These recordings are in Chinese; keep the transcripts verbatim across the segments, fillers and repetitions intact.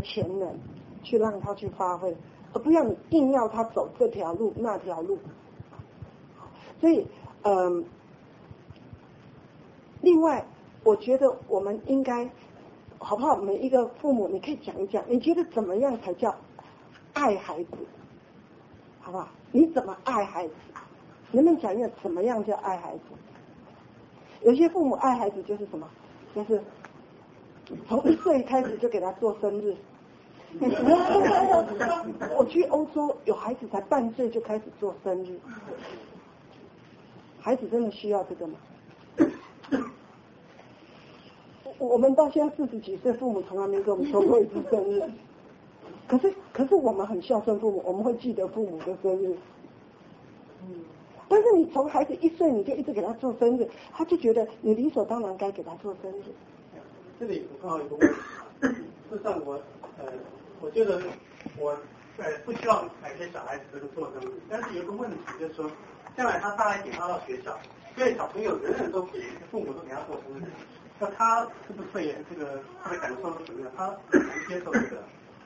潜能去让他去发挥，而不要你硬要他走这条路那条路。所以，嗯，另外，我觉得我们应该，好不好？每一个父母，你可以讲一讲，你觉得怎么样才叫爱孩子？好不好？你怎么爱孩子？能不能讲一个怎么样叫爱孩子？有些父母爱孩子就是什么？就是从一岁开始就给他做生日。我去欧洲，有孩子才半岁就开始做生日。孩子真的需要这个吗？我们到现在四十几岁，父母从来没给我们说过一次生日。可是，可是我们很孝顺父母，我们会记得父母的生日。但是你从孩子一岁你就一直给他做生日，他就觉得你理所当然该给他做生日。 这里我看到一个问题，事实上我呃，我觉得我呃不希望哪些小孩子这个做生日，但是有个问题就是说，将来他大概点他到学校，所以小朋友人人都给父母都给他做生日，那他是不是会这个他的感受是什么样？他能接受这个？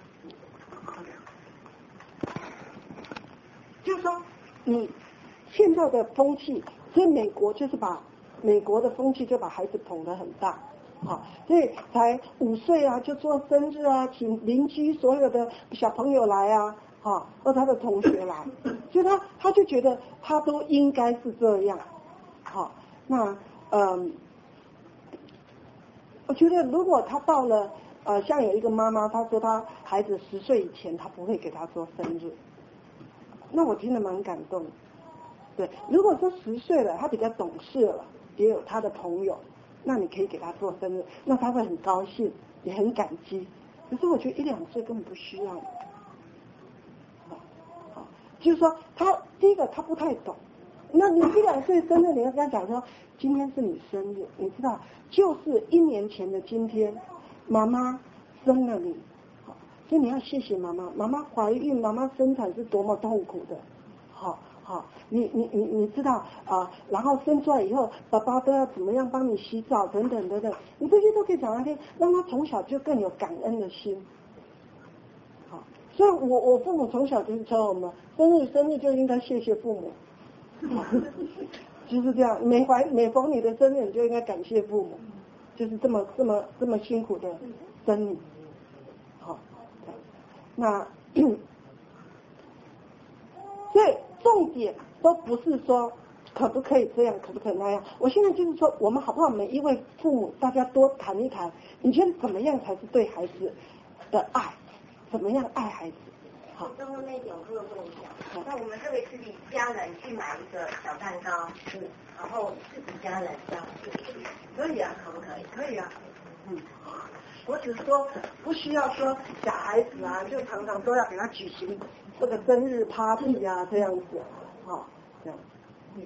就是说，你现在的风气，所以美国就是把美国的风气就把孩子捧得很大，啊，所以才五岁啊就做生日啊，请邻居所有的小朋友来啊，啊，或他的同学来，所以他他就觉得他都应该是这样，好，啊，那嗯，我觉得如果他到了呃，像有一个妈妈，她说她孩子十岁以前，她不会给他做生日。那我听得蛮感动的，对。如果说十岁了，他比较懂事了，也有他的朋友，那你可以给他做生日，那他会很高兴，也很感激。可是我觉得一两岁根本不需要。好，好，就是说他第一个他不太懂，那你一两岁生日，你要跟他讲说，今天是你生日，你知道，就是一年前的今天，妈妈生了你。所以你要谢谢妈妈，妈妈怀孕，妈妈生产是多么痛苦的，好好，你你你你知道啊、呃，然后生出来以后，爸爸都要怎么样帮你洗澡等等等等，你这些都可以讲那些，让他从小就更有感恩的心。好，所以我我父母从小就是教我们，生日生日就应该谢谢父母，就是这样，每怀每逢你的生日，你就应该感谢父母，就是这么这么这么辛苦的生你。那所以重点都不是说可不可以这样，可不可以那样。我现在就是说，我们好不好？每一位父母，大家多谈一谈，你觉得怎么样才是对孩子的爱？怎么样爱孩子？ 好，刚刚那一点我可以问一下。那我们特别是家人去买一个小蛋糕，嗯，然后自己家人这样子，可以啊，可不可以？ 可以啊，嗯。我只是说，不需要说小孩子啊，就常常都要给他举行这个生日 party 啊，这样子，哦，这样，嗯，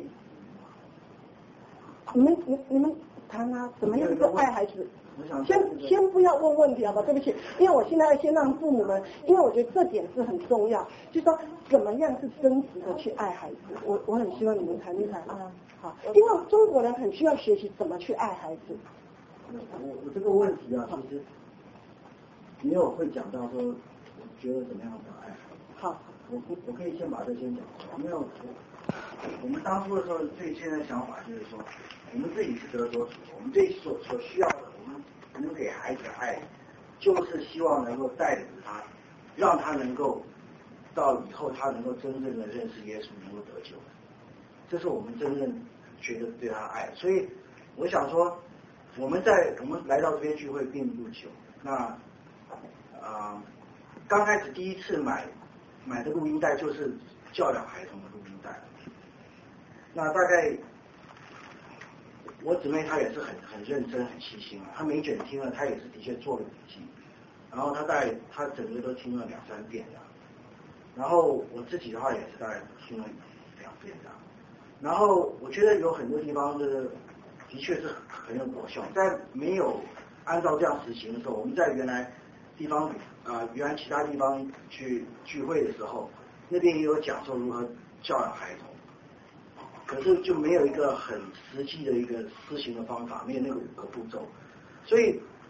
你们你你们谈啊，怎么样是爱孩子？先先不要问问题好吧，对不起，因为我现在先让父母们，因为我觉得这点是很重要，就是说怎么样是真实的去爱孩子，我我很希望你们谈一谈啊，好，因为中国人很需要学习怎么去爱孩子。 我我这个问题啊，其实没有会讲到说，觉得怎么样的爱。 好， 我我可以先把这先讲。没有，我们当初的时候，对现在想法就是说，我们自己是得所主，我们对所所需要的，我们能给孩子的爱，就是希望能够带领他，让他能够到以后他能够真正的认识耶稣，能够得救。这是我们真正觉得对他爱。所以我想说。我们在我们来到这边聚会并不久，那啊、呃，刚开始第一次买买的录音带就是教养孩童的录音带，那大概我姊妹她也是很很认真很细心啊，她每卷听了，她也是的确做了笔记，然后她大概她整个都听了两三遍这样，然后我自己的话也是大概听了两遍这样，然后我觉得有很多地方是。的确是很有果效，在没有按照这样实行的时候，我们在原来地方啊、呃，原来其他地方去聚会的时候，那边也有讲说如何教养孩童，可是就没有一个很实际的一个施行的方法，没有那个五个步骤，所以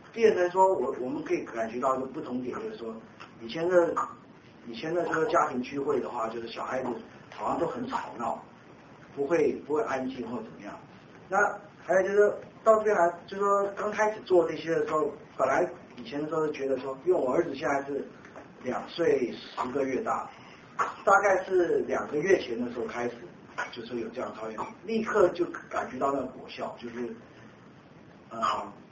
变成说我我们可以感觉到一个不同点，就是说以前的以前的这个家庭聚会的话，就是小孩子好像都很吵闹，不会不会安静或怎么样。那还有就是到这边来，就是说刚开始做这些的时候，本来以前的时候觉得说，因为我儿子现在是两岁十个月大，大概是两个月前的时候开始，就是有这样操练，立刻就感觉到那个果效，就是呃，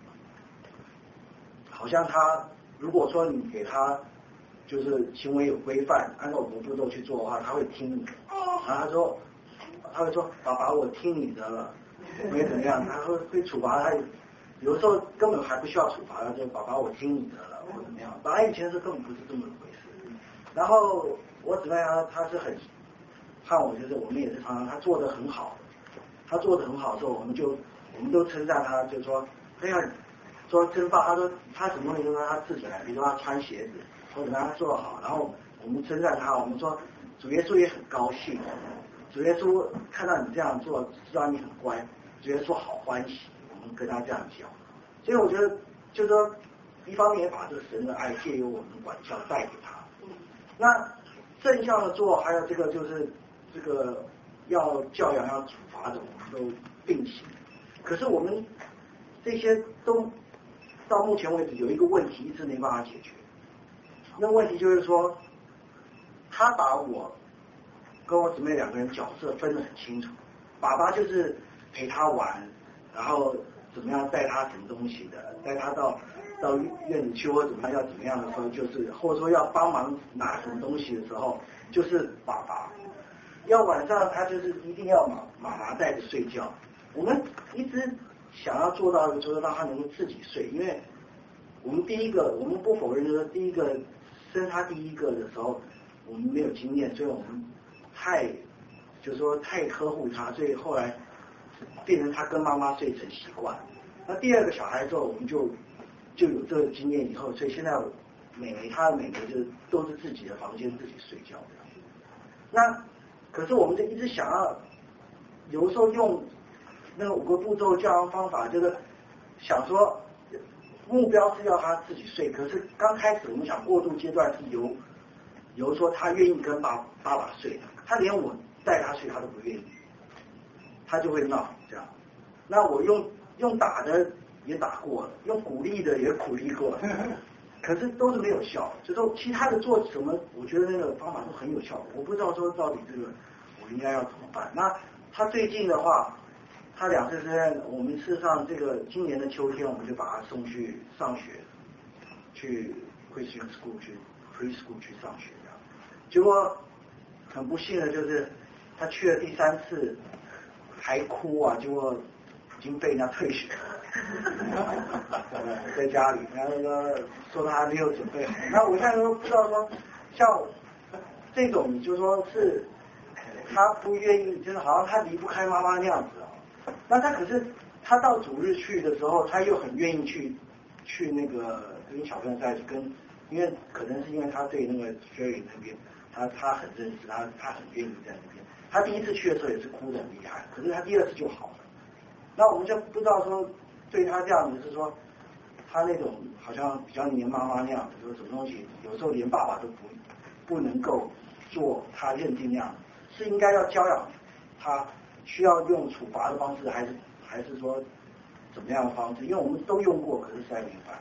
好像他如果说你给他就是行为有规范，按照我们的步骤去做的话，他会听你的。然后他说，他会说爸爸我听你的了，没怎么样，他会会处罚他，有的时候根本还不需要处罚，他就爸爸我听你的了或怎么样。本来以前是根本不是这么回事。然后我姊妹她她是很看我，就是我们也是常常他做的很好，他做的很好的时候，我们就我们都称赞他，就说哎呀，说真棒，他说他什么东西都说他自己来，比如说他穿鞋子或者他做得好，然后我们称赞他，我们说主耶稣也很高兴，主耶稣看到你这样做，知道你很乖，主耶稣好欢喜，我们跟他这样讲。所以我觉得就是说一方面也把这个神的爱借由我们管教带给他，那正向的做，还有这个就是这个要教养要处罚的，我们都并行。可是我们这些都到目前为止有一个问题一直没办法解决，那问题就是说，他把我跟我姊妹两个人角色分得很清楚，爸爸就是陪他玩，然后怎么样带他什么东西的，带他到到院里去或者怎么样要怎么样的时候，就是或者说要帮忙拿什么东西的时候，就是爸爸。要晚上他就是一定要妈妈妈带着睡觉。我们一直想要做到的就是让他能够自己睡，因为我们第一个我们不否认就是第一个生他第一个的时候我们没有经验，所以我们太就是说太呵护他，所以后来变成他跟妈妈睡成习惯。那第二个小孩之后我们就就有这个经验以后，所以现在每每他每个就都是自己的房间自己睡觉的。那可是我们就一直想要，有时候用那个五个步骤教养方法，就是想说目标是要他自己睡，可是刚开始我们想过渡阶段是由由说他愿意跟爸爸爸睡，他连我带他睡他都不愿意，他就会闹这样。那我用用打的也打过了，用鼓励的也鼓励过了，可是都是没有效。就说其他的做什么，我觉得那个方法都很有效果。我不知道说到底这个我应该要怎么办。那他最近的话，他两岁之内，我们事实上这个今年的秋天，我们就把他送去上学，去 Christian school 去 preschool 去上学这样。结果很不幸的就是他去了第三次还哭啊，结果已经被人家退学了，在家里，然后那个说他还没有准备好。那我现在都不知道说，像这种就是说是他不愿意，就是好像他离不开妈妈那样子啊。那他可是他到主日去的时候，他又很愿意去去那个跟小朋友在一起，跟因为可能是因为他对那个学语那边，他他很认识，他他很愿意在那边。他第一次去的时候也是哭得很厉害，可是他第二次就好了。那我们就不知道说对他这样子是说他那种好像比较黏妈妈那样子，说什么东西有时候连爸爸都不不能够做他认定那样，是应该要教养他，需要用处罚的方式，还是还是说怎么样的方式？因为我们都用过，可是实在没办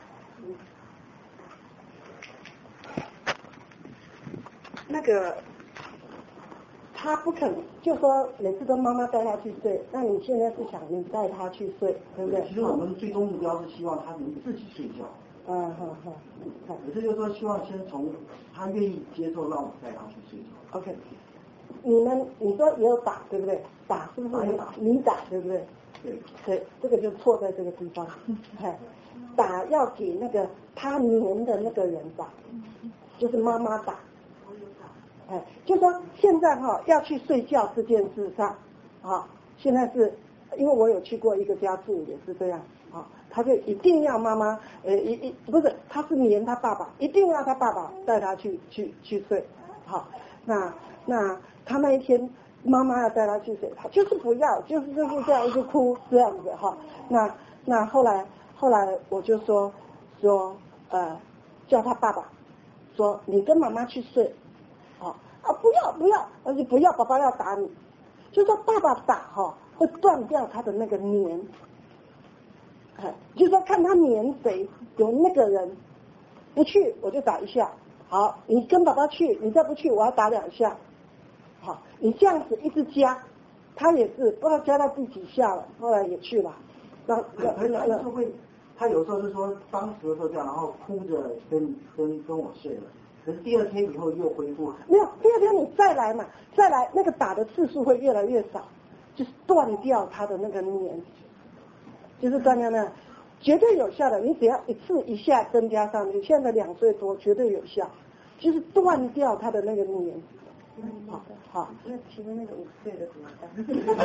法。 那个他不肯，就说每次都妈妈带他去睡，那你现在是想你带他去睡，对不对？ 其实我们最终目标是希望他能自己睡觉。 嗯好好， 可是就是说希望先从他愿意接受让我带他去睡觉。 OK， 你们你说也有打对不对？打是不是打？你打对不对？ 对。 对，这个就错在这个地方。打要给那个他黏的那个人打，就是妈妈打。哎，就说现在哈、哦、要去睡觉这件事上，啊，现在是因为我有去过一个家住也是这样，啊，他就一定要妈妈，呃一一不是，他是黏他爸爸，一定要他爸爸带他去去去睡，好，那那他那一天妈妈要带他去睡，他就是不要，就是就是这样一直哭这样子哈，那那后来后来我就说说呃叫他爸爸说你跟妈妈去睡，哦啊不要不要，而且不要爸爸要打你，就说爸爸打哈、哦、会断掉他的那个黏，哎，就说看他黏谁，有那个人不去我就打一下，好，你跟爸爸去，你再不去我要打两下，好，你这样子一直加，他也是不知道加到第几下了，后来也去了，那那那那是会，他有时候是说当时的时候这样，然后哭着跟跟跟我睡了，可是第二天以后又恢复。 没有，第二天你再来嘛，再来那个打的次数会越来越少，就是断掉他的那个黏，就是断掉那个。绝对有效的，你只要一次一下增加上去，现在两岁多绝对有效，就是断掉他的那个黏。好，好， 那请问那个五岁的怎么办？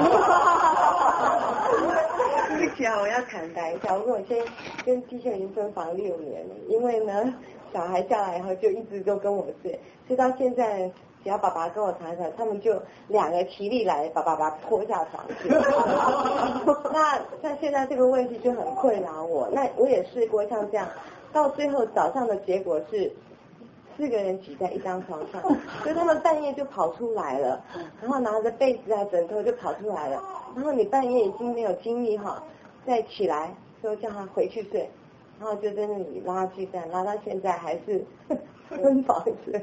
对不起啊，我要坦白一下，我跟我先跟机械已经分房六年了，因为呢小孩下来以后就一直都跟我睡，所以到现在只要爸爸跟我谈谈，他们就两个齐力来把爸爸拖下床去。那像现在这个问题就很困扰我，那我也试过像这样，到最后早上的结果是四个人挤在一张床上，所以他们半夜就跑出来了，然后拿着被子啊枕头就跑出来了，然后你半夜已经没有精力哈，再起来说叫他回去睡，然后就在那里拉锯战，拉到现在还是分房睡。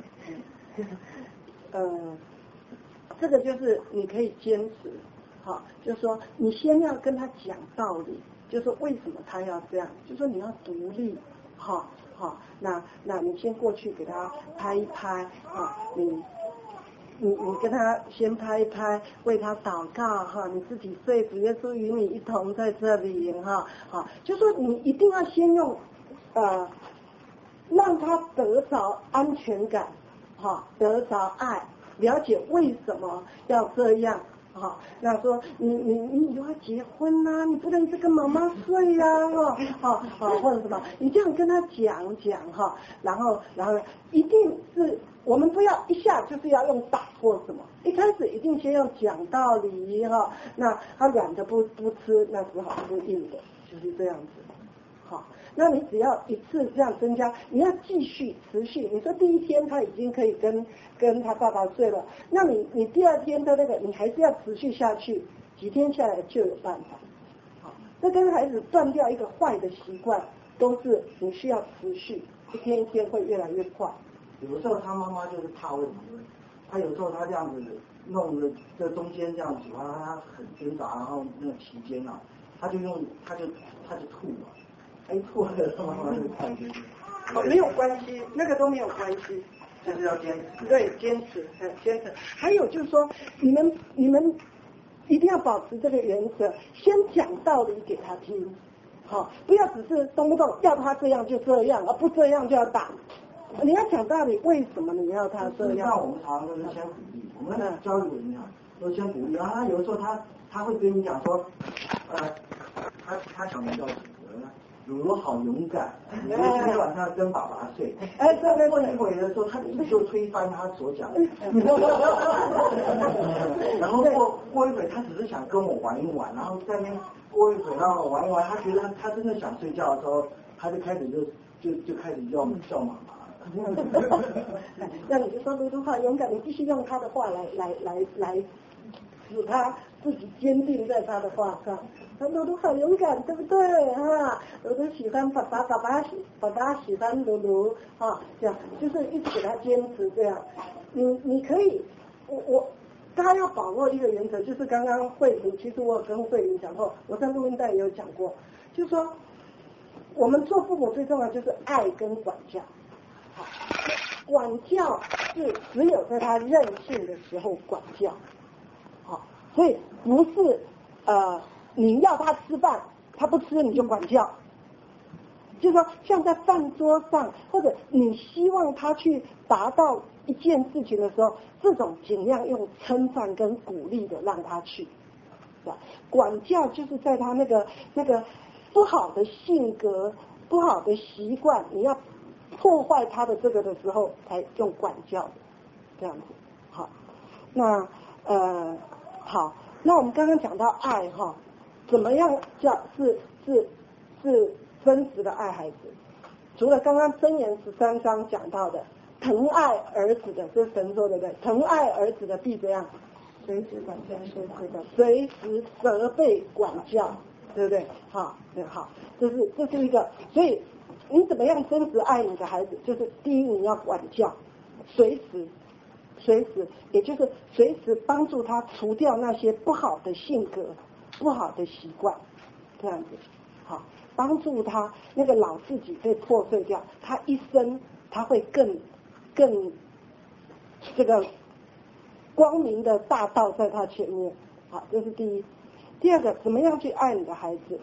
呃，这个就是你可以坚持，好，就是说你先要跟他讲道理，就是说为什么他要这样，就是说你要独立，好，好，那那你先过去给他拍一拍，啊，你你你跟他先拍一拍，为他祷告哈，你自己睡，主耶稣与你一同在这里哈，好，就说你一定要先用呃让他得着安全感。哈，得着爱，了解为什么要这样，哈，那说你你你以后要结婚呐、啊，你不能一直跟妈妈睡呀、啊，哈，好或者什么，你这样跟他讲讲哈，然后然后一定是我们不要一下就是要用打或什么，一开始一定先用讲道理哈，那他软的不不吃，那只好吃硬的，就是这样子，好。那你只要一次这样增加，你要继续持续。你说第一天他已经可以跟跟他爸爸睡了，那你你第二天的那个你还是要持续下去，几天下来就有办法。好，这跟孩子断掉一个坏的习惯，都是你需要持续，一天一天会越来越快。 有时候他妈妈就是怕问题，他有时候他这样子弄的这中间这样子，然后他很挣扎，然后那个期间啊，他就用他就他就吐了。哎，吐了，他妈妈就看见。 哦，没有关系，那个都没有关系， 就是要坚持。 对，坚持，嗯，坚持。还有就是说，你们你们一定要保持这个原则，先讲道理给他听，好、哦，不要只是动不动要他这样就这样，而不这样就要打。你要讲道理，为什么你要他这样？ 那我们常常都是先鼓励，我们教育委员都先鼓励，然后他有时候他他会跟你讲说，呃，他他想的叫什么？如如好勇敢，今天晚上跟爸爸睡。哎，对对，过一会的时候，他自己就推翻他所讲的。然后过过一会，他只是想跟我玩一玩，然后在那边过一会让我玩一玩，他觉得他他真的想睡觉的时候，他就开始就就就开始叫叫妈妈。 那你就说如如好勇敢，你必须用他的话来来来来使他自己坚定在他的话上。露露好勇敢，对不对哈？露露喜欢爸爸，爸爸喜爸爸喜欢露露啊，这样就是一直给他坚持这样。你你可以，我我他要把握一个原则，就是刚刚慧玲，其实我有跟慧玲讲过，我在录音带也有讲过，就是说我们做父母最重要就是爱跟管教。好，管教是只有在他任性的时候管教，好，所以不是呃。你要他吃饭，他不吃你就管教，就是说像在饭桌上，或者你希望他去达到一件事情的时候，这种尽量用称赞跟鼓励的让他去，是吧？管教就是在他那个那个不好的性格、不好的习惯，你要破坏他的这个的时候，才用管教的，这样子。好，那呃好，那我们刚刚讲到爱哈。怎么样叫是是是称真实的爱孩子。除了刚刚箴言十三章讲到的疼爱儿子的，这是神说的对，疼爱儿子的必怎样？随时管教，随时的，随时责备管教，对不对？好，对，好，这是这是一个，所以你怎么样真实爱你的孩子？就是第一，你要管教，随时，随时，也就是随时帮助他除掉那些不好的性格、不好的习惯，这样子，好。帮助他那个老自己被破碎掉，他一生他会更更这个光明的大道在他前面。好，这是第一。第二个，怎么样去爱你的孩子？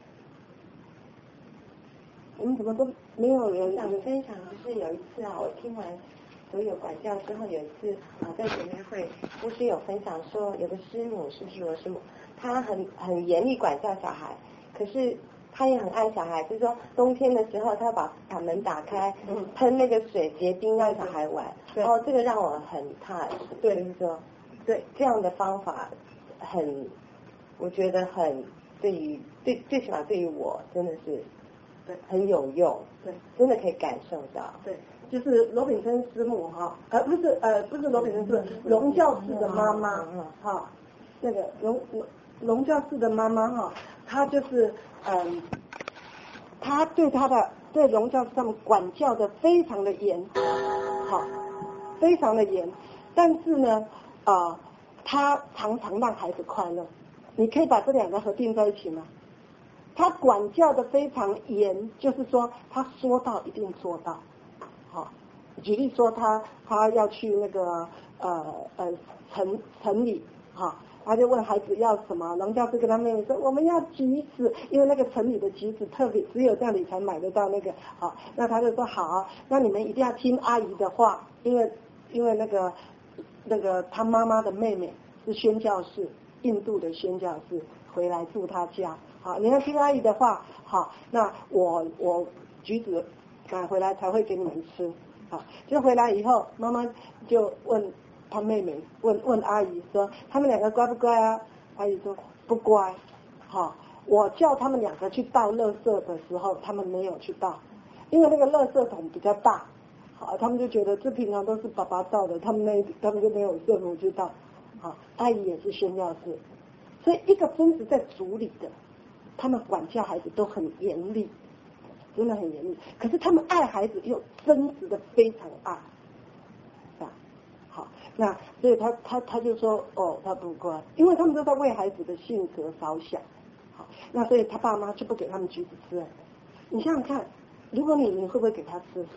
我们怎么都没有人想分享，就是有一次啊，我听完所有管教之后，有一次啊在姐妹会，牧师有分享说，有个师母是不是罗师母，她很很严厉管教小孩，可是他也很爱小孩，就是说冬天的时候，他把把门打开，嗯，喷那个水结冰让小孩玩。然后这个让我很怕，对，就是说，对这样的方法很，我觉得很对于对最起码对于我真的是，对很有用，对，真的可以感受到， 对，就是罗炳生师母哈，呃不是呃不是罗炳生，是龙教士的妈妈，嗯哈，那个龙龙龙教士的妈妈哈，她就是嗯，她对她的对龙教士他们管教的非常的严，好，非常的严，但是呢啊、呃，她常常让孩子快乐，你可以把这两个合并在一起吗？他管教的非常严，就是说他说到一定做到。好，举例说他他要去那个呃呃城城里，哈，他就问孩子要什么，龙教师跟他妹妹说我们要橘子，因为那个城里的橘子特别只有这里才买得到那个，好，那他就说好，那你们一定要听阿姨的话，因为因为那个那个他妈妈的妹妹是宣教士，印度的宣教士回来住他家。好，你要听阿姨的话，好，那我我橘子赶回来才会给你们吃，好，就回来以后，妈妈就问他妹妹，问问阿姨说，他们两个乖不乖啊？阿姨说不乖，好，我叫他们两个去倒垃圾的时候，他们没有去倒，因为那个垃圾桶比较大，好，他们就觉得这平常都是爸爸倒的，他们那他们就没有顺路去倒，好，阿姨也是宣教士，所以一个真实在主里的。他们管教孩子都很严厉，真的很严厉。可是他们爱孩子又真实的非常爱，啊，好，那所以他他他就说哦，他不乖，因为他们都在为孩子的性格着想，好，那所以他爸妈就不给他们橘子吃。你想想看，如果你你会不会给他吃？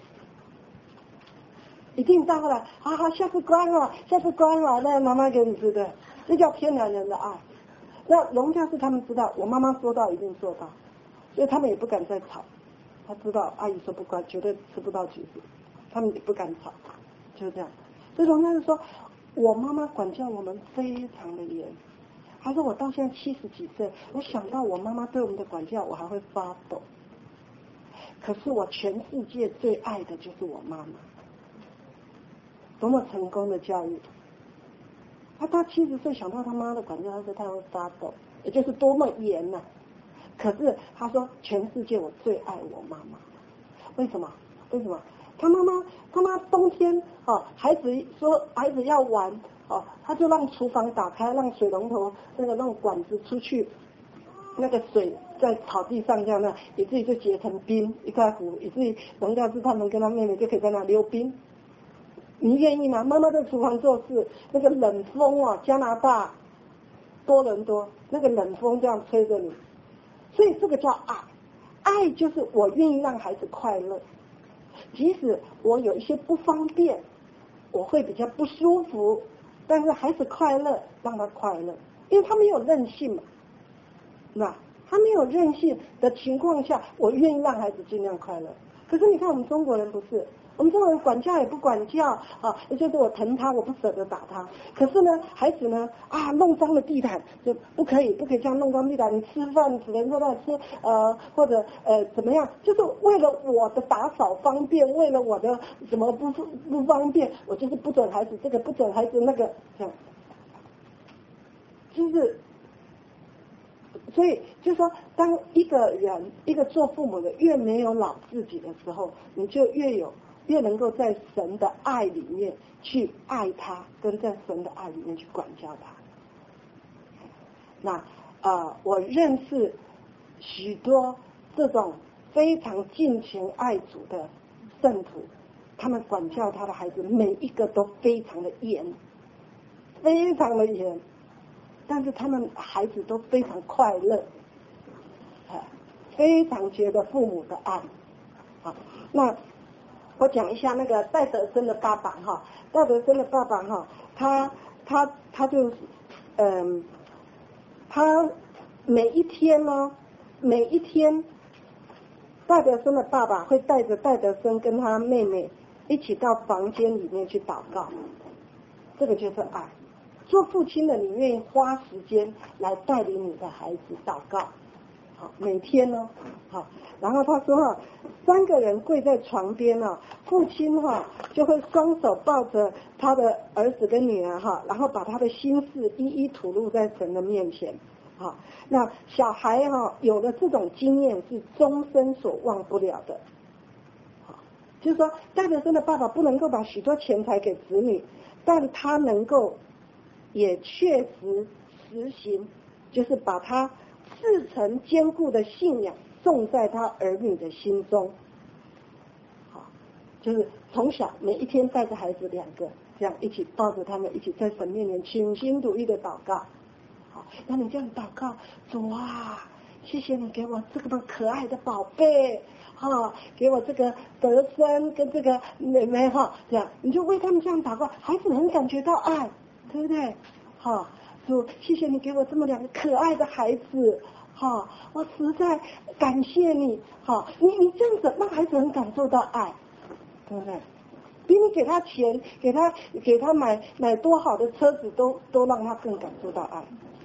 一定到了，好好，下次乖了，下次乖了，那妈妈给你吃的，这叫偏男人的爱。那龙家是他们知道，我妈妈说到一定做到，所以他们也不敢再吵。他知道阿姨说不乖，绝对吃不到橘子，他们也不敢吵，就是这样。所以龙家是说，我妈妈管教我们非常的严。他说我到现在七十几岁，我想到我妈妈对我们的管教，我还会发抖。可是我全世界最爱的就是我妈妈，多么成功的教育。他到七十岁想到他妈的管教，他说他会发抖，也就是多么严呐、啊。可是他说全世界我最爱我妈妈，为什么？为什么？他妈妈他妈冬天哦，孩子说孩子要玩哦，他就让厨房打开，让水龙头那个让管子出去，那个水在草地上这样的，以至于就结成冰一块糊，以至于龙教师他们跟他妹妹就可以在那溜冰。你愿意吗？妈妈在厨房做事，那个冷风啊，加拿大多伦多那个冷风这样吹着你，所以这个叫爱。爱就是我愿意让孩子快乐，即使我有一些不方便，我会比较不舒服，但是孩子快乐，让他快乐，因为他没有任性嘛，那他没有任性的情况下，我愿意让孩子尽量快乐。可是你看我们中国人不是。我们中国人管教也不管教啊，也就是我疼他，我不舍得打他。可是呢，孩子呢啊，弄脏了地毯就不可以，不可以这样弄脏地毯。你吃饭只能说他吃呃或者呃怎么样，就是为了我的打扫方便，为了我的什么不不方便，我就是不准孩子这个，不准孩子那个，这样，就是所以就是说，当一个人一个做父母的越没有老自己的时候，你就越有越能够在神的爱里面去爱他，跟在神的爱里面去管教他。那啊、呃，我认识许多这种非常敬虔爱主的圣徒，他们管教他的孩子，每一个都非常的严，非常的严，但是他们孩子都非常快乐，啊，非常觉得父母的爱。啊，那我讲一下那个戴德生的爸爸哈，戴德生的爸爸哈，他他他就嗯，他每一天呢，每一天，戴德生的爸爸会带着戴德生跟他妹妹一起到房间里面去祷告，这个就是爱。做父亲的，你愿意花时间来带领你的孩子祷告，好，每天呢，好，然后他说哈，三个人跪在床边啊，父亲哈就会双手抱着他的儿子跟女儿哈，然后把他的心事一一吐露在神的面前，好，那小孩哈有了这种经验是终身所忘不了的，好，就是说戴德生的爸爸不能够把许多钱财给子女，但他能够也确实实行，就是把他至诚坚固的信仰种在他儿女的心中。好，就是从小每一天带着孩子两个，这样一起抱着他们，一起在神面前倾心吐意的祷告。好，那你这样祷告，主啊，谢谢你给我这个可爱的宝贝。哈，给我这个德生跟这个妹妹哈，这样你就为他们这样祷告，孩子能感觉到爱，对不对？好，主，谢谢你给我这么两个可爱的孩子，好，我实在感谢你，好，你你这样子让孩子很感受到爱，对不对？比你给他钱，给他给他买买多好的车子，都都让他更感受到爱。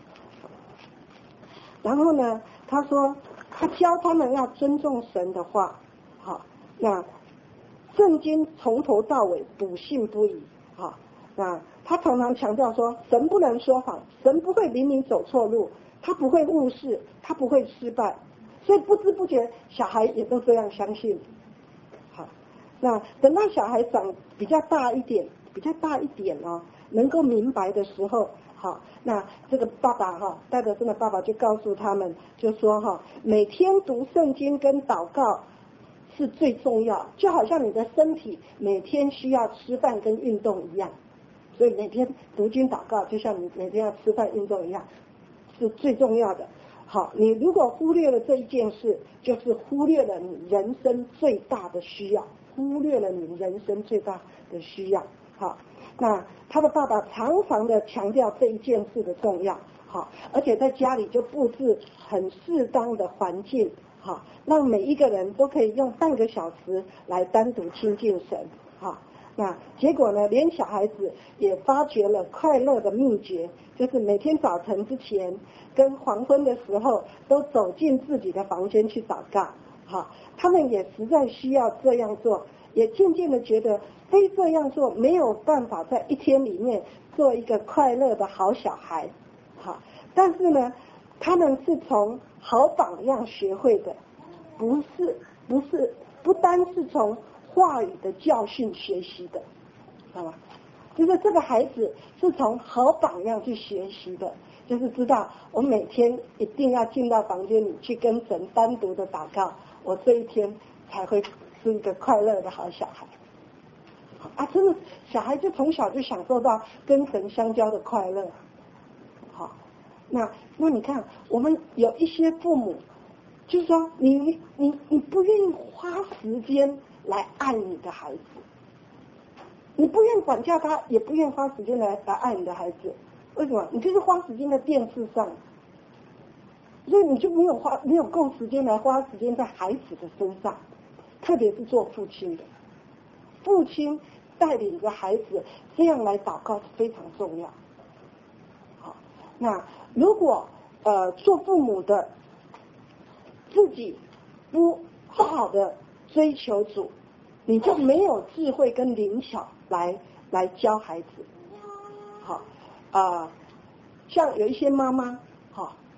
然后呢，他说他教他们要尊重神的话，好，那圣经从头到尾笃信不疑，好，那他常常强调说，神不能说谎，神不会领你走错路，他不会误事，他不会失败，所以不知不觉小孩也都这样相信。好，那等到小孩长比较大一点，比较大一点哦，能够明白的时候，好，那这个爸爸哈，戴德生的爸爸就告诉他们，就说哈，每天读圣经跟祷告是最重要，就好像你的身体每天需要吃饭跟运动一样，所以每天读经祷告就像你每天要吃饭运动一样，是最重要的。好，你如果忽略了这一件事，就是忽略了你人生最大的需要，忽略了你人生最大的需要。好，那他的爸爸常常的强调这一件事的重要，好，而且在家里就布置很适当的环境，好，让每一个人都可以用半个小时来单独亲近神，好，那结果呢，连小孩子也发觉了快乐的秘诀，就是每天早晨之前跟黄昏的时候都走进自己的房间去祷告，好，他们也实在需要这样做，也渐渐的觉得非这样做没有办法在一天里面做一个快乐的好小孩，好，但是呢，他们是从好榜样学会的，不是不是不单是从话语的教训学习的，好吧？就是这个孩子是从好榜样去学习的，就是知道我每天一定要进到房间里去跟神单独的祷告，我这一天才会是一个快乐的好小孩。啊，真的，小孩就从小就享受到跟神相交的快乐。好，那那你看，我们有一些父母，就是说你你你你不愿意花时间来爱你的孩子，你不愿意管教他，也不愿意花时间来来爱你的孩子，为什么？你就是花时间在电视上，所以你就没有花没有够时间来花时间在孩子的身上，特别是做父亲的，父亲带领着孩子这样来祷告是非常重要。好，那如果呃做父母的自己不好好的追求主，你就没有智慧跟灵巧来来教孩子。好啊、呃，像有一些妈妈，好，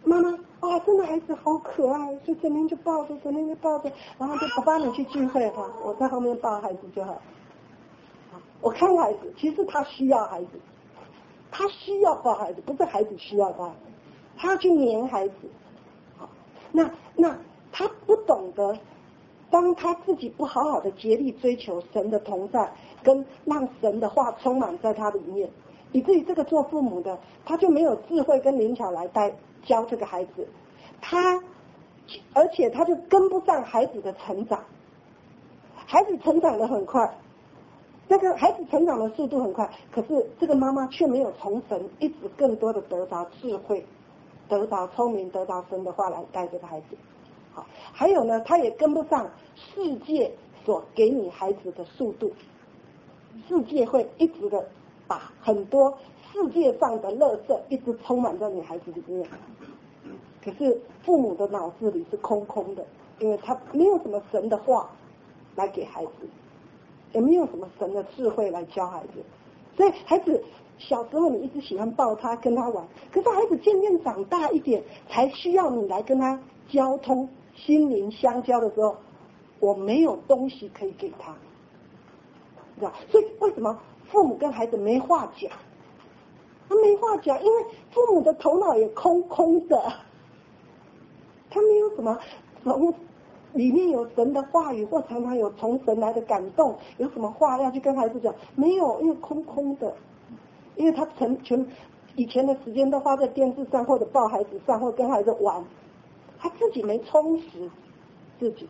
妈妈啊，真的孩子好可爱，所以整天就抱着，整天就抱着，然后就爸爸你去聚会哈，我在后面抱孩子就好。我看孩子，其实他需要孩子，他需要抱孩子，不是孩子需要他，他要去黏孩子。那那他不懂得，当他自己不好好的竭力追求神的同在，跟让神的话充满在他里面，以至于这个做父母的他就没有智慧跟灵巧来带教这个孩子，他而且他就跟不上孩子的成长，孩子成长的很快，这个孩子成长的速度很快，可是这个妈妈却没有从神一直更多的得到智慧，得到聪明，得到神的话来带这个孩子。好，还有呢，他也跟不上世界所给你孩子的速度，世界会一直的把很多世界上的垃圾一直充满在你孩子里面，可是父母的脑子里是空空的，因为他没有什么神的话来给孩子，也没有什么神的智慧来教孩子，所以孩子小时候你一直喜欢抱他跟他玩，可是孩子渐渐长大一点，才需要你来跟他交通，心灵相交的时候，我没有东西可以给他，知道？所以为什么父母跟孩子没话讲？他没话讲，因为父母的头脑也空空的，他没有什么从里面有神的话语，或常常有从神来的感动，有什么话要去跟孩子讲？没有，因为空空的，因为他全全以前的时间都花在电视上，或者抱孩子上，或者跟孩子玩，他自己没充实自己，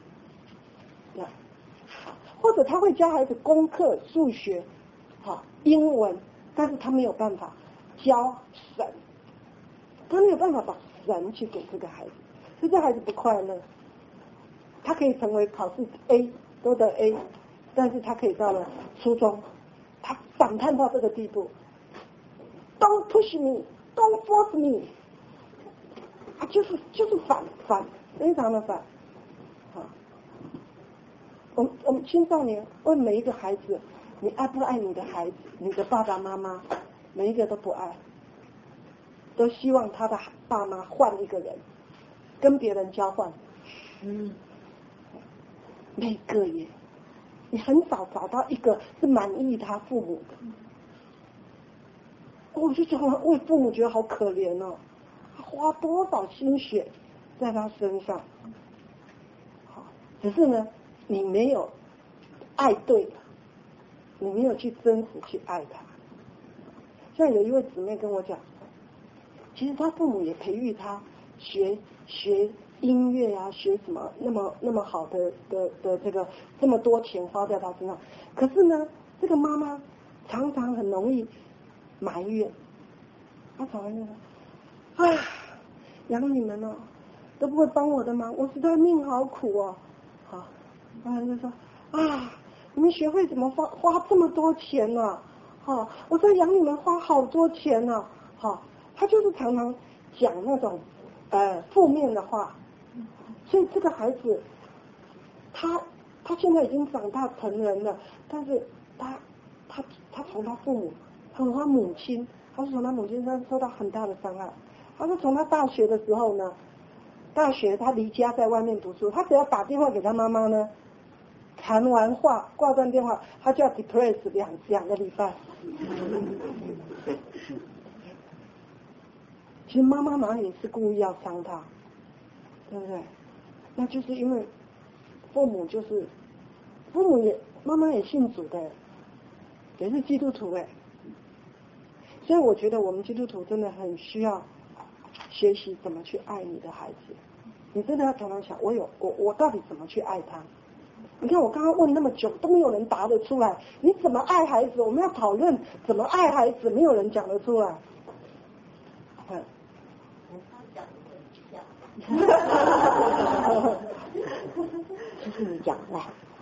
或者他会教孩子功课、数学、好英文，但是他没有办法教神，他没有办法把神去给这个孩子，所以这孩子不快乐。他可以成为考试 A 都得 A， 但是他可以到了初中，他反叛到这个地步 ，Don't push me, don't force me， 他就是就是反反，非常的反。好，我们我们青少年问每一个孩子，你爱不爱你的孩子？你的爸爸妈妈，每一个都不爱，都希望他的爸妈换一个人，跟别人交换。嗯。每个耶，你很少找到一个是满意他父母的。我就觉得为父母觉得好可怜哦，花多少心血在他身上。好，只是呢，你没有爱对了，你没有去真实去爱他。像有一位姊妹跟我讲，其实他父母也培育他学学。音乐啊，学什么那么那么好的的的这个这么多钱花在他身上，可是呢，这个妈妈常常很容易埋怨，她常常就说：“哎，养你们哦，都不会帮我的忙，我实在命好苦哦。”好，然后就说：“啊，你们学会怎么花花这么多钱呢、啊？好，我在养你们花好多钱呢、啊。”好，她就是常常讲那种呃负面的话。所以这个孩子，他他现在已经长大成人了，但是他他他从他父母，从他母亲，他是从他母亲身上受到很大的伤害。他是从他大学的时候呢，大学他离家在外面读书，他只要打电话给他妈妈呢，谈完话挂断电话，他就要 depress 两两个礼拜。其实妈妈哪里是故意要伤他，对不对？那就是因为父母就是父母也妈妈也信主的，也是基督徒哎，所以我觉得我们基督徒真的很需要学习怎么去爱你的孩子。你真的要常常想，我有我我到底怎么去爱他？你看我刚刚问那么久都没有人答得出来，你怎么爱孩子？我们要讨论怎么爱孩子，没有人讲得出来。嗯。就是你讲来，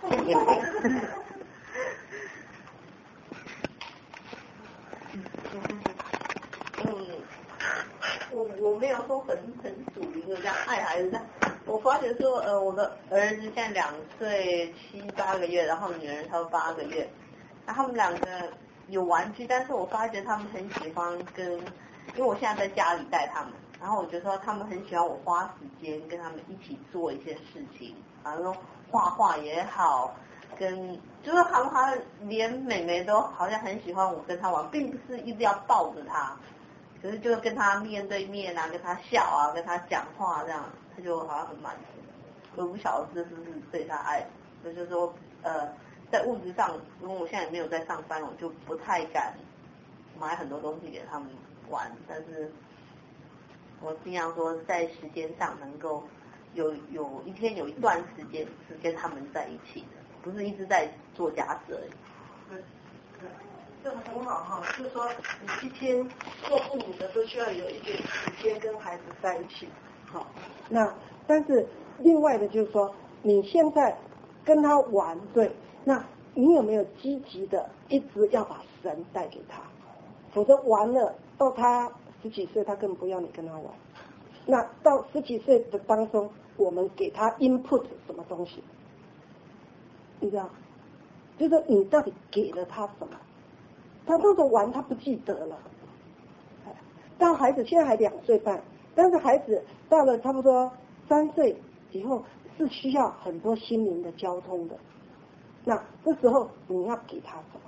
嗯，我我没有说很很属于就这样爱孩子，我发觉说呃我的儿子现在两岁七八个月，然后女儿才八个月，那他们两个有玩具，但是我发觉他们很喜欢跟，因为我现在在家里带他们， 然后我就说他们很喜欢我花时间跟他们一起做一些事情，然后画画也好，跟就是好像连妹妹都好像很喜欢我跟她玩，并不是一直要抱着她，可是就是跟她面对面啊，跟她笑啊，跟她讲话这样，她就好像很满足。我不晓得这是不是对她爱，所以就是说呃，在物质上，因为我现在也没有在上班，我就不太敢买很多东西给他们玩，但是我尽量说在时间上能够有有一天有一段时间是跟他们在一起的，不是一直在做家事而已。 对，对，这个很好哈，就是说你一天做父母的都需要有一点时间跟孩子在一起。好，那但是另外的就是说，你现在跟他玩，对，那你有没有积极的一直要把神带给他？否则玩了到他十几岁，他更不要你跟他玩。那到十几岁的当中，我们给他 input 什么东西？你知道，就是你到底给了他什么？他那种玩他不记得了。到孩子现在还两岁半，但是孩子到了差不多三岁以后，是需要很多心灵的交通的。那这时候你要给他什么？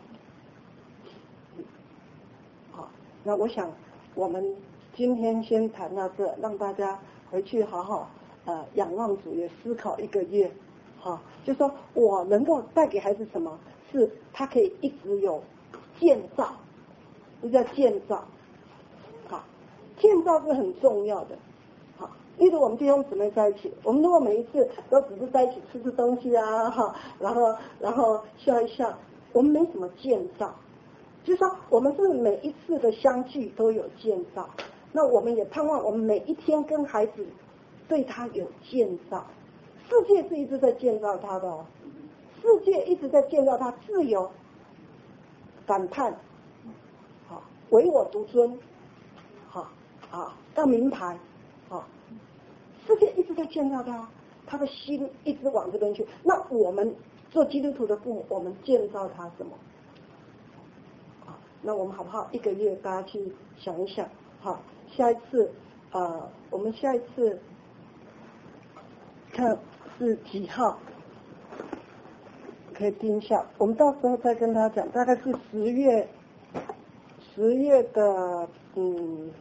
好，那我想我们今天先谈到这，让大家回去好好呃仰望主，也思考一个月。好，就说我能够带给孩子什么，是他可以一直有建造，这叫建造。好，建造是很重要的。好，例如我们弟兄姊妹在一起，我们如果每一次都只是在一起吃吃东西啊，哈，然后然后笑一笑，我们没什么建造。就是说，我们是每一次的相聚都有建造，那我们也盼望我们每一天跟孩子对他有建造。世界是一直在建造他的哦，世界一直在建造他自由、反叛，好，唯我独尊，好啊，要名牌，好，世界一直在建造他，他的心一直往这边去。那我们做基督徒的父母，我们建造他什么？那我们好不好？一个月大家去想一想，好，下一次呃，我们下一次看是几号，可以盯一下。我们到时候再跟他讲，大概是十月十月的嗯，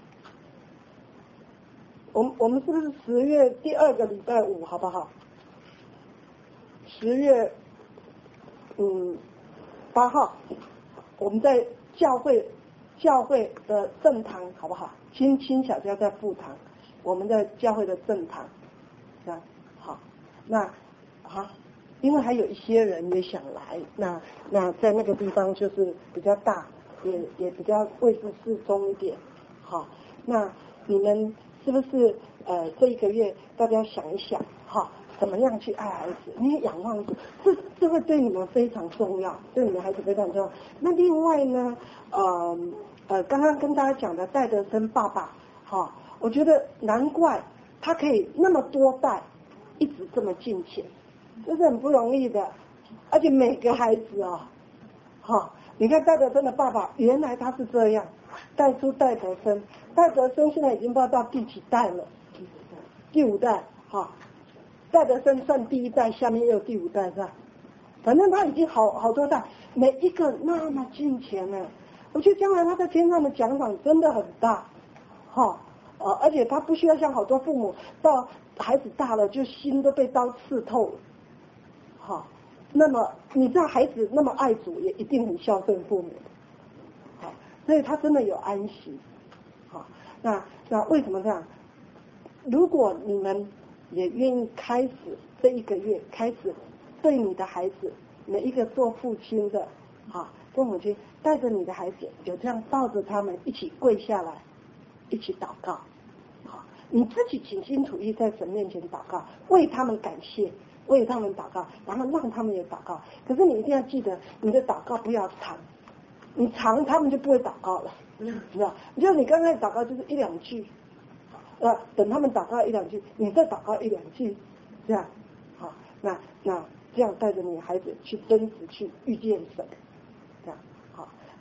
我们我们是不是十月第二个礼拜五，好不好？十月嗯八号。我们在教会教会的正堂好不好？亲亲小家在副堂，我们在教会的正堂，这样好。那啊，因为还有一些人也想来，那那在那个地方就是比较大，也也比较位置适中一点，好。那你们是不是呃这一个月大家想一想，好？怎么样去爱孩子？因为仰望主，这这会对你们非常重要，对你们孩子非常重要。那另外呢，呃呃，刚刚跟大家讲的戴德生爸爸，哈、哦，我觉得难怪他可以那么多代一直这么敬虔，这是很不容易的。而且每个孩子哦，哈、哦，你看戴德生的爸爸，原来他是这样带出戴德生，戴德生现在已经不知道到第几代了，第五代，哈、哦。戴德生算第一代，下面又有第五代是吧？反正他已经好好多代，每一个那么敬虔呢。我觉得将来他在天上的奖赏真的很大，哈、哦，呃，而且他不需要像好多父母到孩子大了就心都被刀刺透了，哈、哦。那么你知道孩子那么爱主，也一定很孝顺父母，好、哦，所以他真的有安息，好、哦，那那为什么这样？如果你们也愿意开始这一个月开始对你的孩子，每一个做父亲的啊，父母亲带着你的孩子，有这样抱着他们一起跪下来，一起祷告，好，你自己倾心吐意在神面前祷告，为他们感谢，为他们祷告，然后让他们也祷告。可是你一定要记得，你的祷告不要长，你长他们就不会祷告了，知道？就你刚开始祷告就是一两句。呃，等他们祷告一两句，你再祷告一两句，这样，好，那那这样带着你的孩子去真实去遇见神，这样，好，那。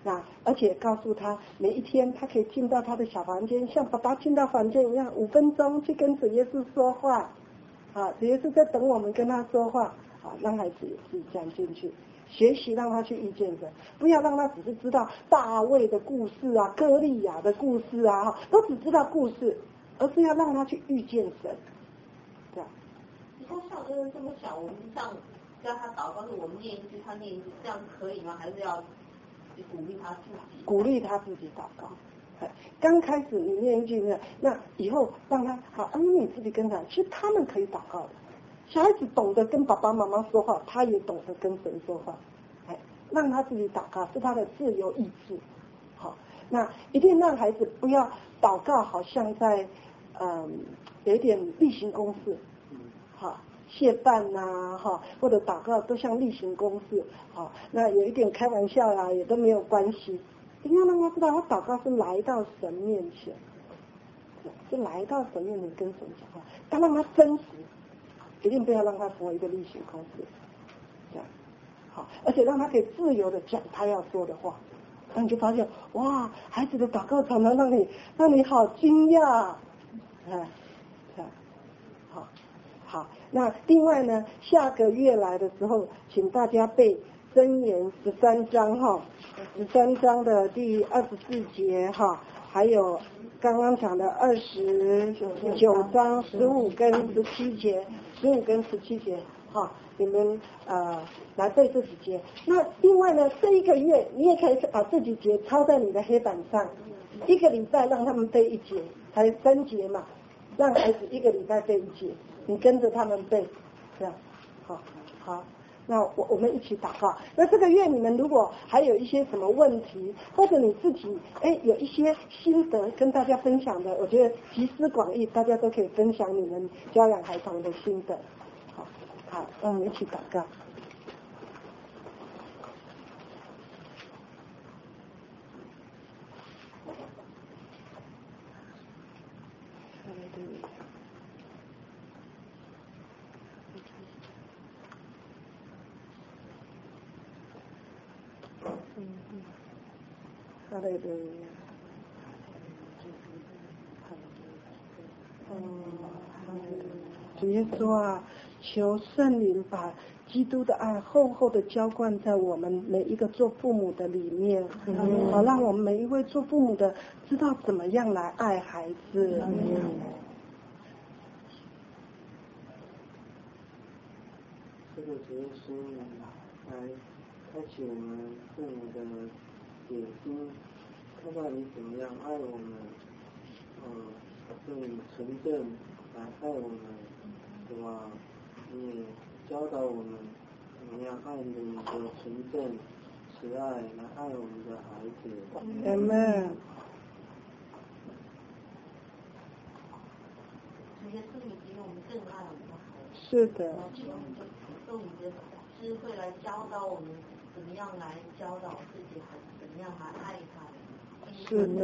啊，而且告诉他每一天他可以进到他的小房间，像爸爸进到房间一样，五分钟去跟主耶稣说话，啊，主耶稣在等我们跟他说话，啊，让孩子也是这样进去学习，让他去遇见神，不要让他只是知道大卫的故事啊、歌利亚的故事啊，都只知道故事，而是要让他去遇见神，这样。 你看小的人这么小，我们像叫他祷告，是我们念一句，他念一句，这样可以吗？还是要鼓励他自己？ 鼓励他自己祷告。刚开始你念一句呢，那以后让他好，嗯，你自己跟他，其实他们可以祷告的。小孩子懂得跟爸爸妈妈说话，他也懂得跟神说话。哎，让他自己祷告是他的自由意志。好，那一定让孩子不要祷告，好像在嗯有一点例行公事。好。谢饭呐、啊，哈，或者祷告都像例行公事，好，那有一点开玩笑啦、啊，也都没有关系。一定要让他知道，他祷告是来到神面前，是来到神面前跟神讲话，要让他真实，一定不要让他成为一个例行公事，这样，好，而且让他可以自由的讲他要说的话，那你就发现，哇，孩子的祷告常常让你让你好惊讶，哎，这样，好。好，那另外呢，下个月来的时候，请大家背箴言十三章哈，十三章的第二十四节哈，还有刚刚讲的二十九章十五跟十七节，十五跟十七节哈，你们呃来背这几节。那另外呢，这一个月你也可以把这几节抄在你的黑板上，一个礼拜让他们背一节，才三节嘛，让孩子一个礼拜背一节。你跟着他们背，这样，好，好，那我我们一起祷告。那这个月你们如果还有一些什么问题，或者你自己哎有一些心得跟大家分享的，我觉得集思广益，大家都可以分享你们教养孩童的心得。好，好，那我们一起祷告。哈利路亚，主耶稣啊，求圣灵把基督的爱厚厚的浇灌在我们每一个做父母的里面，好让我们每一位做父母的知道怎么样来爱孩子。 这个主耶稣来开启我们父母的眼睛，看到你怎么样爱我们，嗯，用纯正来爱我们，对吧？你也教导我们怎么样爱你的纯正、慈爱来爱我们的孩子。 Amen。 主耶稣，你比我们更爱我们的孩子。 是的。 然后求你就用你的智慧来教导我们，怎么样来教导自己孩子，怎么样来爱他。 是的。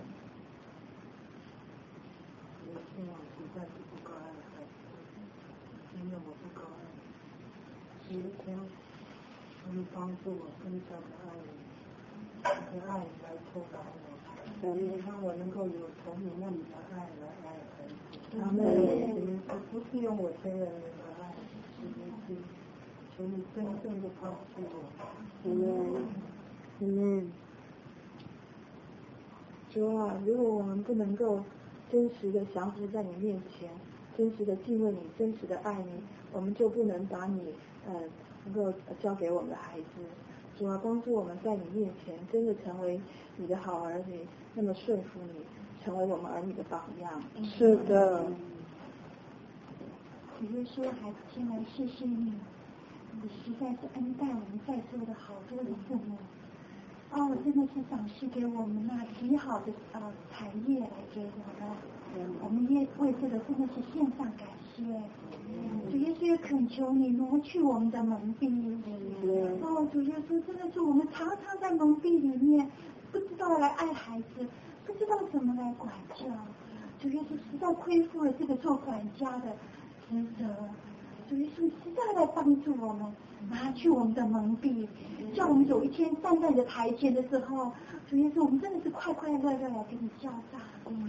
我希望实在是不够爱孩子，因为我不够爱你。有一天，他们帮助我更加的爱你，你的爱来托打我，你让我能够有从你那里的爱来爱孩子。他们不是用我这个人的爱，是求你真正的帮助我。 嗯嗯。 主啊，如果我们不能够真实的降服在你面前，真实的敬畏你，真实的爱你，我们就不能把你呃能够交给我们的孩子。主啊，帮助我们在你面前真的成为你的好儿女，那么顺服你，成为我们儿女的榜样。 是的。 主耶稣，孩子先来谢谢你，你实在是恩待我们在座的好多的父母。哦，真的是赏赐给我们那极好的呃产业来给我们，我们也为这个真的是献上感谢。主耶稣也恳求你挪去我们的蒙蔽。哦，主耶稣真的是我们常常在蒙蔽里面，不知道来爱孩子，不知道怎么来管教。主耶稣实在亏负了这个做管家的职责。 主耶稣实在来帮助我们，拿去我们的蒙蔽，叫我们有一天站在你的台前的时候，主耶稣，我们真的是快快乐乐来跟你交账。嗯。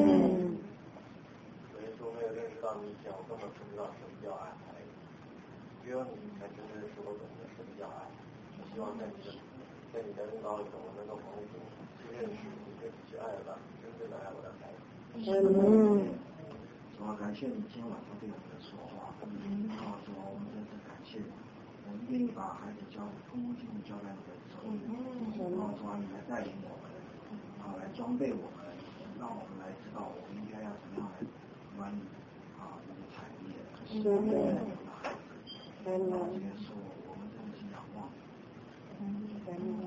主耶稣，没有认识到你以前，我根本不知道什么叫爱孩子，只有你才真正使我懂得什么叫爱。我希望在你的在你的领导里头，我能够帮助去认识你，去爱了真正的爱我的孩子。 嗯。主要感谢你今天晚上对我们的说话，啊，主啊，我们真是感谢你，我们愿意把孩子交托付交在你的手里，啊，主啊，你来带领我们，啊，来装备我们，让我们来知道我们应该要怎么样来管理啊这个产业，是的，真的，这个是我们真的是仰望，嗯，真的，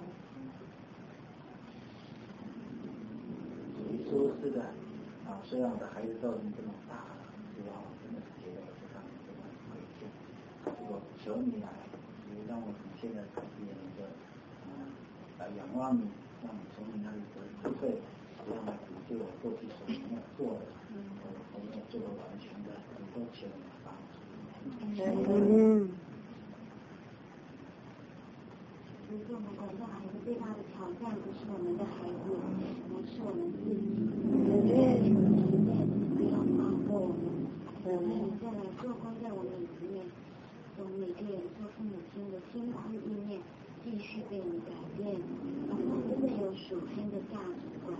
你说是的。啊，虽然我的孩子都已经这么大了，主啊，我真的是觉得我这上面真的很亏欠。我求你来，你让我从现在开始也能够，嗯，来仰望你，让你从你那里得智慧，让你对我过去所没有做的，我我没有做的完全的，你都求你帮助。嗯。 如果我们管教孩子最大的挑战不是我们的孩子，而是我们自己。不要放过我们，我们再来做工在我们里面，我们每个人做父母亲的心思意念继续被你改变，让我们真的有属天的价值观。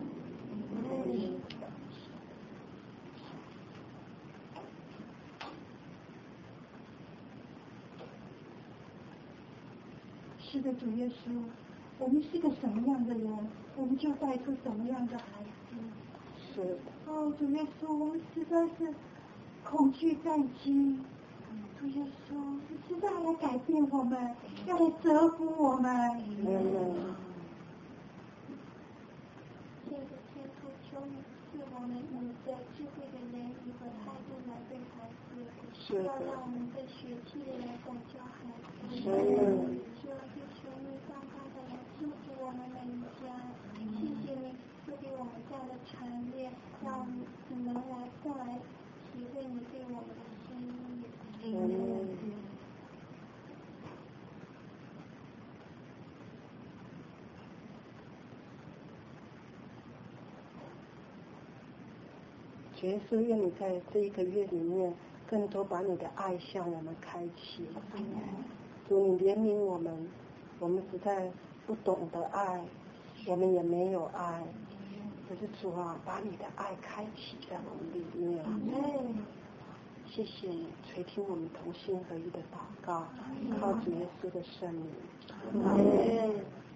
是的，主耶稣，我们是个什么样的人，我们就带出什么样的孩子。 是。 哦，主耶稣，我们实在是恐惧战惊。主耶稣，你实在来改变我们，要来折服我们。嗯。谢谢天父，求你赐我们你的智慧的言语和态度来对孩子，要让我们在学气的来管教孩子。是。主要是求你大大的来祝福我们每一家，谢谢你赐给我们这样的产业，让我们能来再来体会你对我们的心意。嗯。 耶稣，愿你在这一个月里面，更多把你的爱向我们开启。主，你怜悯我们，我们实在不懂得爱，我们也没有爱。可是主啊，把你的爱开启在我们里面。谢谢你垂听我们同心合一的祷告，靠主耶稣的圣名。